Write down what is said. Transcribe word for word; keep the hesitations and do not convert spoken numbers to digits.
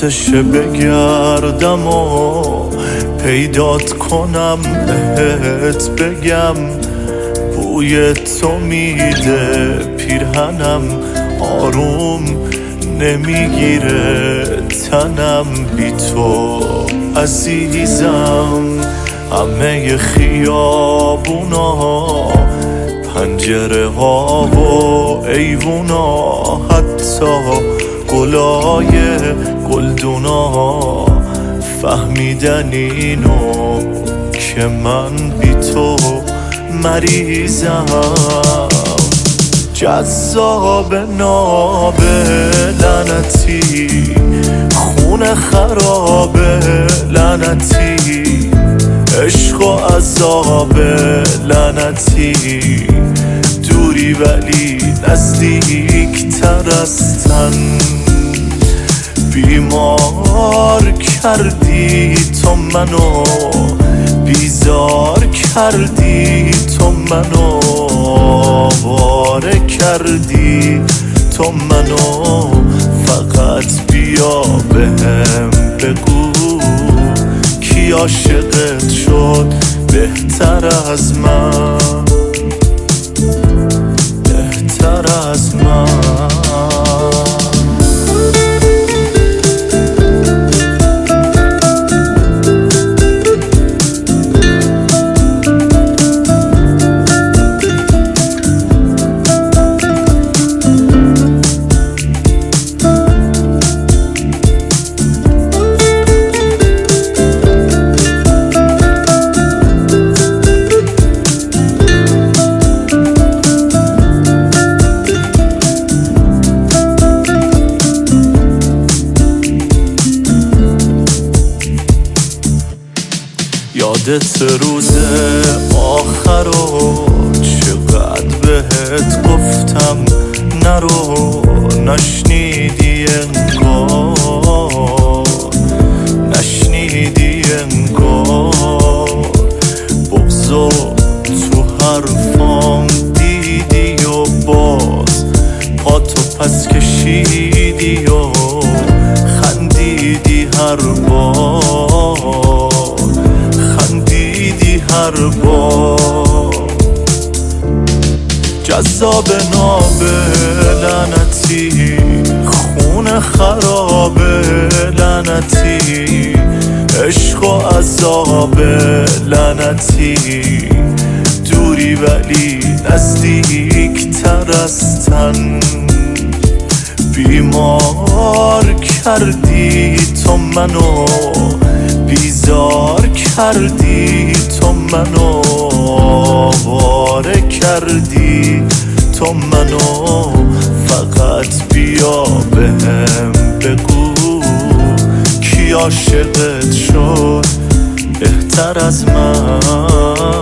وقتشه بگردم و پیدات کنم، بهت بگم بوی تو میده پیرهنم، آروم نمیگیره تنم بی تو عزیزم. همه خیابونا، پنجره ها و ایوونا، حتی گلای گلدونا فهمیدن اینو که من بی تو مریضم. جذاب ناب لعنتی، خون خراب لعنتی، عشق و عذاب لعنتی، دوری ولی نزدیک تر از تن. بیمار کردی تو منو، بیزار کردی تو منو، آواره کردی تو منو. فقط بیا بهم بگو کی عاشقت شد بهتر از من، بهتر از من. یادت روز آخر رو چقدر بهت گفتم نرو، نشنیدی انگار، نشنیدی انگار. بغضو تو حرفام دیدی و باز پاتو پس کشیدی و خندیدی هر بار، خندیدی هر بار. جذاب ناب لعنتی، خون خراب لعنتی، عشق و عذاب لعنتی، دوری ولی نزدیک تر از تن. بیمار کردی تو منو، بیزار کردی تو منو، آواره کردی تو منو. فقط بیا بهم بگو کی عاشقت شد بهتر از من.